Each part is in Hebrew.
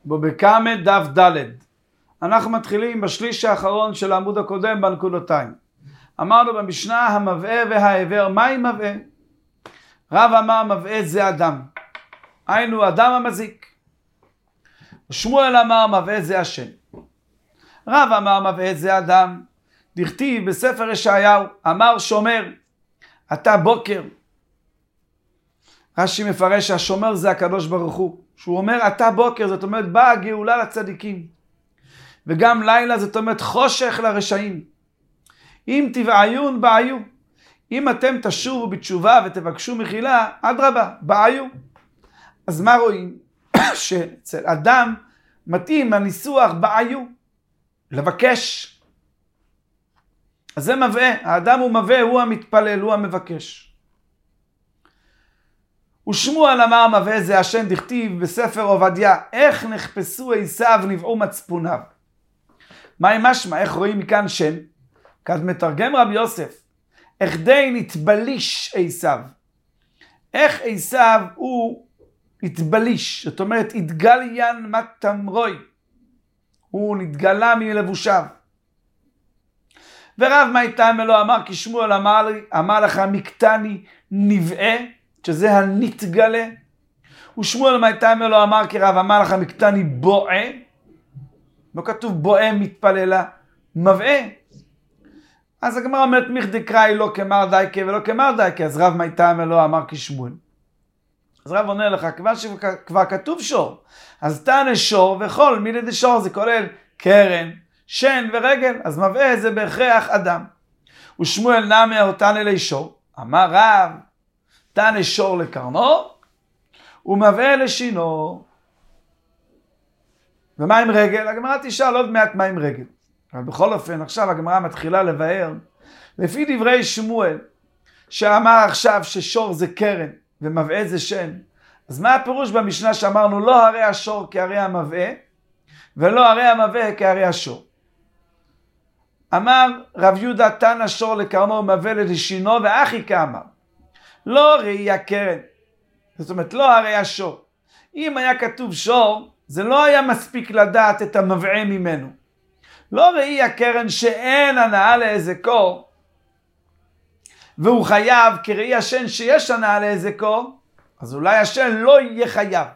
בבקמה דף ד'. אנחנו מתחילים בשליש האחרון של העמוד הקודם בנקודותיים. אמרנו במשנה המבעה והעבר. מהי מבעה? רב אמר מבעה זה אדם, היינו אדם המזיק. שמואל אמר מבעה זה השן. רב אמר מבעה זה אדם. דכתיב בספר ישעיהו, אמר שומר אתה בוקר. רש"י מפרש שהשומר זה הקדוש ברוך הוא, שהוא אומר אתה בוקר, זאת אומרת באה הגאולה לצדיקים, וגם לילה זאת אומרת חושך לרשעים. אם תבעיון בעיו, אם אתם תשובו בתשובה ותבקשו מחילה, אדרבה, בעיו. אז מה רואים? שאצל אדם מתאים הניסוח בעיו, לבקש. אז זה מבעה, האדם הוא מבעה, הוא המתפלל, הוא המבקש. ושמואל אמר מבעה זה השן, דכתיב בספר עובדיה, איך נחפשו עשיו נבעו מצפוניו. מהי משמע? איך רואים מכאן שן? כאן מתרגם רבי יוסף, איך די נתבליש עשיו. איך עשיו הוא התבליש, זאת אומרת התגליין מתמרוי, הוא נתגלה מלבושיו. ורב מייתם אלו אמר כי שמואל אמר לך מקטני נבעה, שזה הנתגלה. ושמואל מייתם אלו אמר כי רב אמר לך מקטני בועה, לא כתוב בועה מתפללה, מבעה. אז הגמרא אומרת מכדקראי לא כמר דייקה ולא כמר דייקה, אז רב מייתם אלו אמר כי שמואל. אז רב עונה לך, כיוון שכבר כתוב שור, אז תענה שור וכל מיני דשור, זה כולל קרן, שן ורגל, אז מבעה זה בהכרח אדם. ושמואל נמי אותן אלי שור, אמר רב, תענה שור לקרנו, ומבעה לשינו. ומה עם רגל? הגמרא תשאל עוד מעט מה עם רגל. אבל בכל אופן, עכשיו הגמרא מתחילה לבאר, לפי דברי שמואל, שאמר עכשיו ששור זה קרן, ומבעה זה שן. אז מה הפירוש במשנה שאמרנו, לא הרי השור כהרי המבעה, ולא הרי המבעה כהרי השור? אמר רב יהודה תנא שור לקרנו ומבעה לשינו, ואחי כאמר, לא ראי הקרן, זאת אומרת לא הרי השור. אם היה כתוב שור, זה לא היה מספיק לדעת את המבעה ממנו. לא ראי הקרן שאין הנאה להזקו, והוא חייב כראי השן שיש הנאה להזקו, אז אולי השן לא יהיה חייב.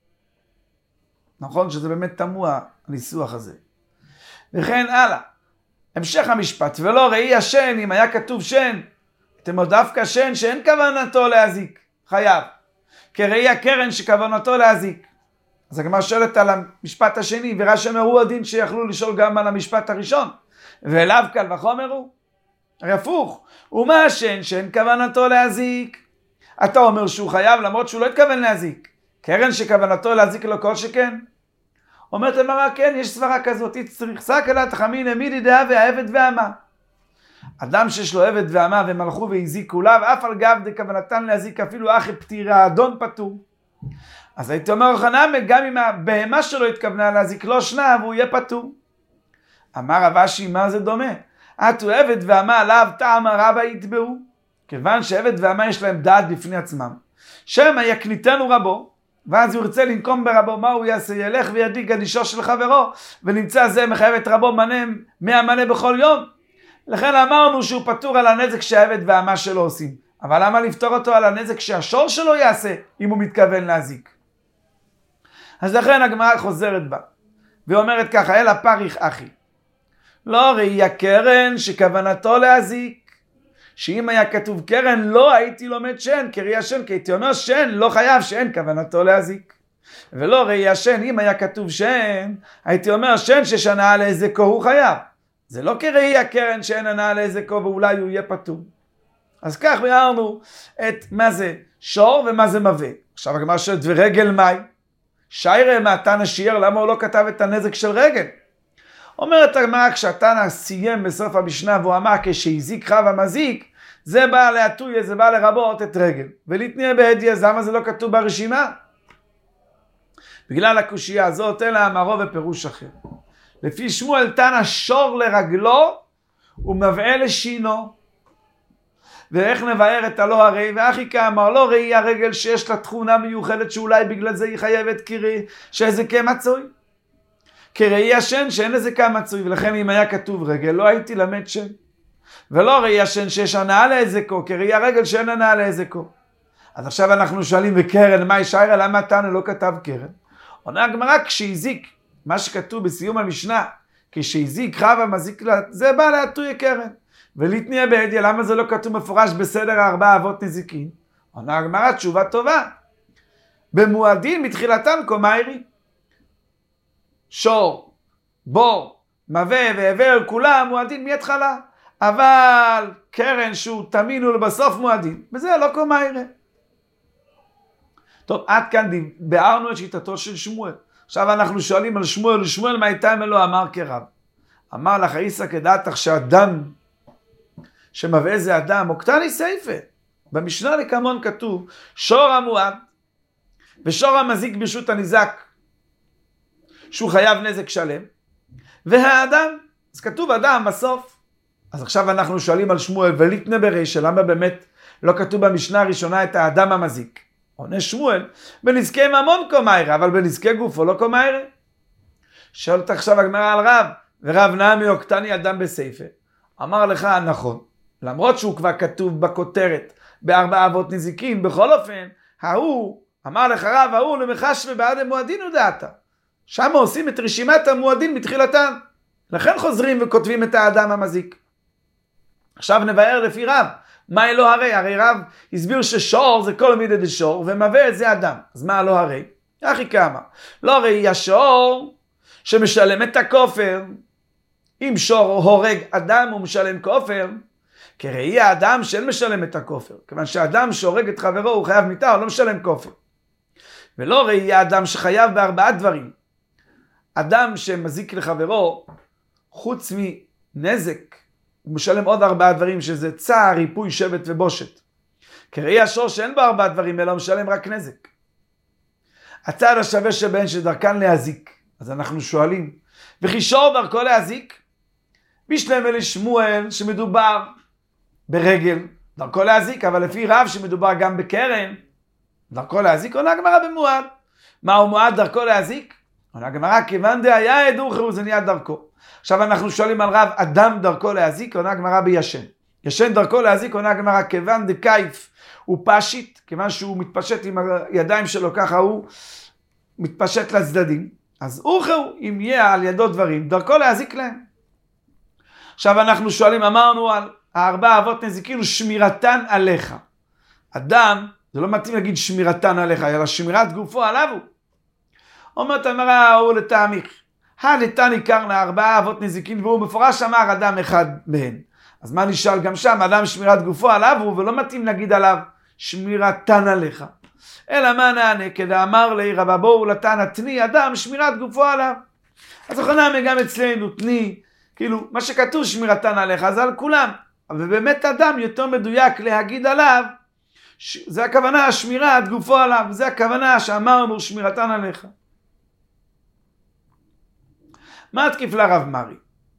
נכון שזה באמת תמוה הניסוח הזה. וכן הלאה. המשך המשפט, ולא ראי השן, אם היה כתוב שן, אתם עוד דווקא שן שאין כוונתו להזיק, חייב. כראי הקרן שכוונתו להזיק. אז הגמרא שואלת על המשפט השני, ורש"י אומר הוא הדין שיכלו לשאול גם על המשפט הראשון. ואליו קל וחומר הוא. הרי הפוך, ומה השן שאין כוונתו להזיק? אתה אומר שהוא חייב למרות שהוא לא התכוון להזיק. קרן שכוונתו להזיק לו כל שכן. אומרת אמרה כן, יש סברה כזאת, צריך סקלה תחמין אמידי דעה והעבד והמה. אדם שיש לו עבד והמה ומלכו והזיקו לה, ואף על גב דכוונתן להזיק אפילו אחי פטירה, האדון פטור. אז הייתי אומר חנמי, גם אם הבהמה שלו התכוונה להזיק לא שנה, והוא יהיה פטור. אמר רב אשי, מה זה דומה? עתו עבד והמה עליו טעם הרבה יתבעו. כיוון שעבד והמה יש להם דעת בפני עצמם. שמא יקניתנו רבו, ואז הוא ירצה לנקום ברבו, מה הוא יעשה? ילך וידיק גדישו של חברו, ונמצא זה מחייב את רבו מנה 100 מנה בכל יום. לכן אמרנו שהוא פטור על הנזק שהעבד והמה שלו עושים. אבל למה לפתור אותו על הנזק שהשור שלו יעשה, אם הוא מתכוון להזיק? אז לכן הגמרא חוזרת בה, ואומרת ככה, אלא פריך אחי. לא ראי הקרן שכוונתו להזיק, שאם היה כתוב קרן לא הייתי לומד שן, כראי השן, כי הייתי אומר שן לא חייב שאין כוונתו להזיק. ולא ראי השן, אם היה כתוב שן, הייתי אומר שן ששנה להזיקו הוא חייב. זה לא כראי הקרן שאין הנאה להזיקו ואולי הוא יהיה פטור. אז כך ביארנו את מה זה שור ומה זה מבעה. עכשיו הגמרא שואלת ורגל מאי? שיירה מהתנא שיער, למה הוא לא כתב את הנזק של רגל? אומרת הגמרא, כשהתנא סיים בסוף המשנה והוא אמר כשהזיק חב המזיק, זה בא להטויה, זה בא לרבות את רגל. ולתניא בהדיא, אז למה זה לא כתוב ברשימה? בגלל הקושייה הזאת, אלא אמרו ופירוש אחר. לפי שמואל תנא שור לרגלו ומבעה לשינו. ואיך נבהר את הלא הרי, ואחי כאמר לא ראי הרגל שיש לה תכונה מיוחדת שאולי בגלל זה היא חייבת קירי, שזה כמצוי. כראי השן שאין לזה כמה מצוי, ולכן אם היה כתוב רגל, לא הייתי למד שן. ולא ראי השן שיש הנאה להזקו, כראי הרגל שאין הנאה להזקו. אז עכשיו אנחנו שואלים בקרן, מה ישיירה, למה תנא לא כתב קרן? עונה הגמרא, כשהזיק, מה שכתוב בסיום המשנה, כשהזיק חווה מזיק לה, זה בא להטוי קרן. וליתניה בהדיא, למה זה לא כתוב מפורש בסדר 4 אבות נזיקין? עונה הגמרא, תשובה טובה. במועדין מתחילתן קומיירי. שור, בור, מווה ועבר, כולם מועדין מהתחלה. אבל קרן שהוא תמינו לבסוף מועדין, וזה לא קומיירי. טוב, עד כאן ביארנו את שיטתו של שמואל. עכשיו אנחנו שואלים על שמואל, שמואל מה הייתה מלא אמר כרב? אמר לך איסא כדעתך שאדם שמבעה זה אדם, או קטני סייפה. במשנה לקמון כתוב, שור המועד ושור המזיק ברשות הניזק, שהוא חייב נזק שלם, והאדם, אז כתוב אדם בסוף. אז עכשיו אנחנו שואלים על שמואל, וליתנה ברישא, למה באמת לא כתוב במשנה הראשונה את האדם המזיק? עונה שמואל, בנזקי ממון קומיירה, אבל בנזקי גופו לא קומיירה. שואלת עכשיו הגמרא על רב, ורב נעמי אוקטני אדם בסייפה. אמר לך נכון, למרות שהוא כבר כתוב בכותרת, ב4 אבות נזיקין, בכל אופן, אמר לך רב, ההוא למחשבי בעד המועדין ודעתה. שם עושים את רשימת המועדין מתחילתן. לכן חוזרים וכותבים את האדם המזיק. עכשיו נבהר לפי רב. מה לא הרי? הרי רב הסביר ששור זה כל מידי דשור, ומבעה זה אדם. אז מה לא הרי? אחי כמה. לא הרי השור שמשלם את הכופר. אם שור הורג אדם הוא משלם כופר, כראי האדם שאין משלם את הכופר. כיוון שאדם שהורג את חברו הוא חייב מיתה, הוא לא משלם כופר. ולא ראי האדם שחייב ב4 דברים. אדם שמזיק לחברו, חוץ מנזק, הוא משלם עוד 4 דברים, שזה צער, ריפוי, שבט ובושת. כראי השור שאין בו 4 דברים, אלא הוא משלם רק נזק. הצעד השווה שבהן שדרכן להזיק. אז אנחנו שואלים, וכי שור דרכו להזיק? בשלמה לשמואל שמדובר ברגל, דרכו להזיק, אבל לפי רב שמדובר גם בקרן, דרכו להזיק, עונה הגמרא במועד. מהו מועד דרכו להזיק? עונה הגמרא, כיוון דהיה ידעו זה נהיה דרכו. עכשיו אנחנו שואלים על רב, אדם דרכו להזיק, עונה הגמרא בישן. ישן דרכו להזיק, עונה הגמרא, כיוון דקייף הוא פשיט, כיוון שהוא מתפשט עם הידיים שלו, ככה הוא מתפשט לצדדים. אז אוכו, אם יהיה על ידו דברים, דרכו להזיק להם. עכשיו אנחנו שואלים, אמרנו על 4 אבות נזיקין ושמירתן עליך. אדם, זה לא מתאים להגיד שמירתן עליך, אלא שמירת גופו עליו הוא. אומרת אמרה הוא לטעמיך, הלתני קרנה 4 אבות נזיקין, והוא מפורש אמר אדם אחד מהן. אז מה נשאל גם שם? אדם שמירת גופו עליו הוא, ולא מתאים להגיד עליו שמירתן עליך. אלא מה נענה? כדאמר לי רבא בואו לתנא תני אדם שמירת גופו עליו. אז לכן גם אצלנו תני, כאילו מה שכתוב שמירתן עליך זה על כולם. אבל באמת אדם יותר מדויק להגיד עליו, זה הכוונה שמירת גופו עליו, זה הכוונה שאמרנו שמירתן עליך. מה התקיף לרב מרי?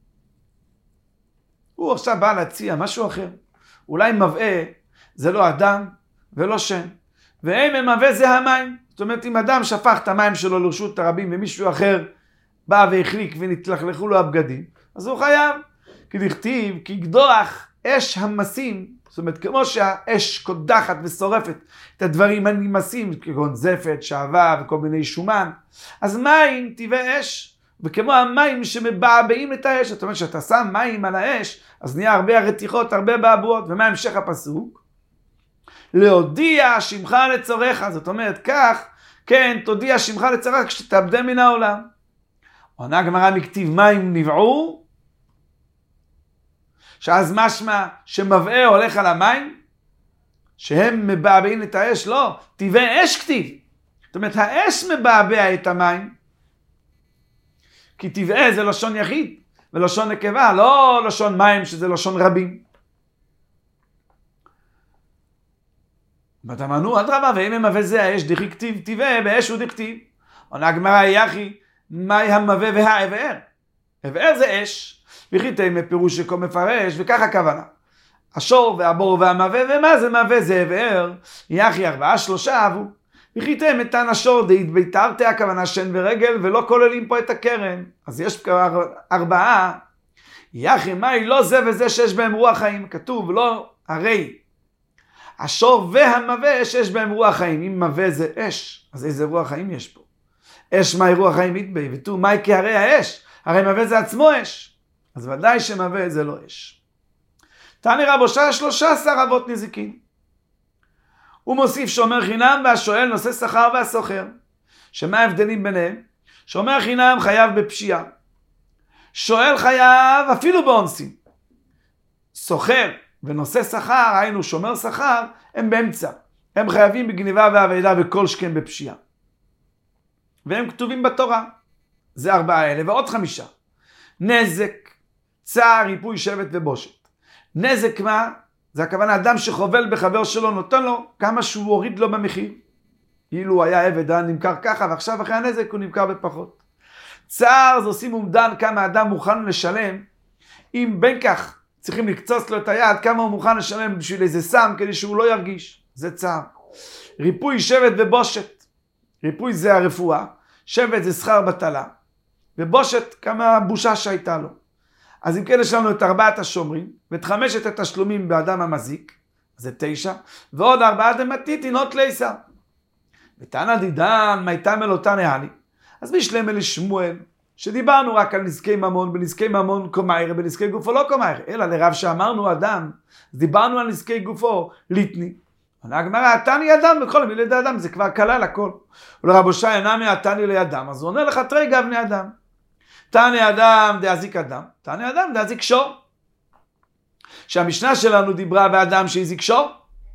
הוא עכשיו בא להציע משהו אחר. אולי מבעה זה לא אדם ולא שן. ואם מבעה זה המים. זאת אומרת, אם אדם שפך את המים שלו לרשות הרבים ומישהו אחר בא והחליק ונתלכלכו לו הבגדים, אז הוא חייב. כי דכתיב, כי גדוח אש המסים, זאת אומרת, כמו שהאש קודחת ושורפת את הדברים הנמסים, כגון זפת, שעבה וכל מיני שומן, אז מים טבעי אש. וכמו המים שמבעבעים את האש, זאת אומרת שאתה שם מים על האש, אז נהיה הרבה רתיחות, הרבה בעבועות. ומה המשך הפסוק? להודיע שמך לצורך, זאת אומרת כך, כן, תודיע שמך לצורך כשתאבדה מן העולם. עונה הגמרא מכתיב מים נבעו, שאז משמע שמבעה הולך על המים, שהם מבעבעים את האש, לא, טבעי אש כתיב. זאת אומרת, האש מבעבע את המים, כי טבעי זה לשון יחיד, ולשון נקבה, לא לשון מים שזה לשון רבים. ותאמנו אדרבה, ואם המבעה זה האש, דכי כתיב טבעי, באש הוא דכתיב. עונה הגמרא יחי, מהי המבעה והעבער? הבער זה אש, וכי מפירוש שכה מפרש, וכך הכוונה. השור והבור והמבעה, ומה זה מבעה? זה הבער. יחי 4 3 אבו. וכיתם את השור דאית ביתרתי, הכוונה שן ורגל, ולא כוללים פה את הקרן. אז יש ארבעה, יחי מאי לא זה וזה שיש בהם רוח חיים. כתוב לא, הרי השור והמווה שיש בהם רוח חיים. אם מווה זה אש, אז איזה רוח חיים יש פה? אש מהי רוח חיים מתבי, ותו מהי כהרי האש? הרי מווה זה עצמו אש. אז ודאי שמווה זה לא אש. תני רבו שעה 13 אבות נזיקין. הוא מוסיף שומר חינם והשואל נושא שכר והסוחר. שמה ההבדלים ביניהם? שומר חינם חייב בפשיעה. שואל חייב אפילו באונסים. סוחר ונושא שכר, היינו שומר שכר, הם באמצע. הם חייבים בגניבה והעבדה וכל שכן בפשיעה. והם כתובים בתורה. זה 4 אלה ועוד 5. נזק, צער, ריפוי, שבט ובושת. נזק מה? זה הכוונה אדם שחובל בחבר שלו, נותן לו כמה שהוא הוריד לו במחיר. אילו היה עבד, נמכר ככה, ועכשיו אחרי הנזק הוא נמכר בפחות. צער זה עושים אומדן כמה אדם מוכן לשלם. אם בין כך צריכים לקצוץ לו את היד, כמה הוא מוכן לשלם בשביל איזה סם כדי שהוא לא ירגיש. זה צער. ריפוי, שבט ובושת. ריפוי זה הרפואה, שבט זה שכר בטלה, ובושת כמה בושה שהייתה לו. אז אם כן יש לנו את 4 השומרים, ואת 5 התשלומים באדם המזיק, זה 9, ועוד 4 דמתית אינות ליסה. ותנא דידן, מייתם אלותא נהלי. אז בשלמה לשמואל, שדיברנו רק על נזקי ממון, בנזקי ממון קומיירה, בנזקי גופו לא קומיירה, אלא לרב שאמרנו אדם, אז דיברנו על נזקי גופו ליטני. עונה הגמרא, תני אדם בכל מילי די אדם, זה כבר כלל הכל. ולרב הושע נמי התני לידם, אז הוא עונה לך תרי גבני אדם. תני אדם דאזיק אדם, תני אדם דאזיק שור. שהמשנה שלנו דיברה באדם שהזיק שור,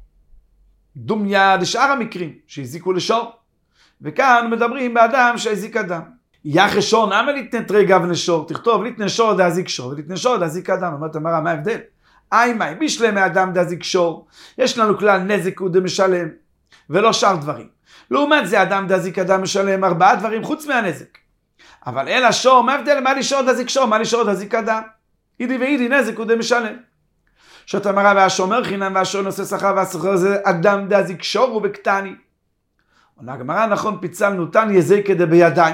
דומיה לשאר המקרים שהזיקו לשור. וכאן מדברים באדם שהזיק אדם. יחי שור נמי ליתנה תרי גבני שור, תכתוב ליתנה שור דאזיק שור, וליתנה שור דאזיק אדם. אמרת אמרה, מה ההבדל? איי בשלמה אדם דאזיק שור, יש לנו כלל נזק הוא דמשלם, ולא שאר דברים. לעומת זה אדם דאזיק אדם משלם 4 דברים חוץ מהנזק. אבל אלא שור, מה ההבדל? מה לי שור דאזיק שור, מה לי שור דאזיק אדם? אידי ואידי נזק הוא דמשלם. שאת אמרה והשומר חינם והשור נושא שכר והסוחר זה אדם דאזיק שור ובקטני. עונה הגמרא, נכון, פיצלנו תני יזיקא דבידיים,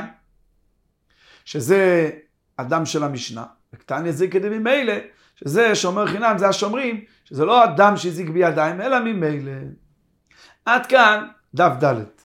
שזה אדם של המשנה, וקטני יזיקא דממילא, שזה שומר חינם, זה השומרים, שזה לא אדם שהזיק בידיים, אלא ממילא. עד כאן דף ד'.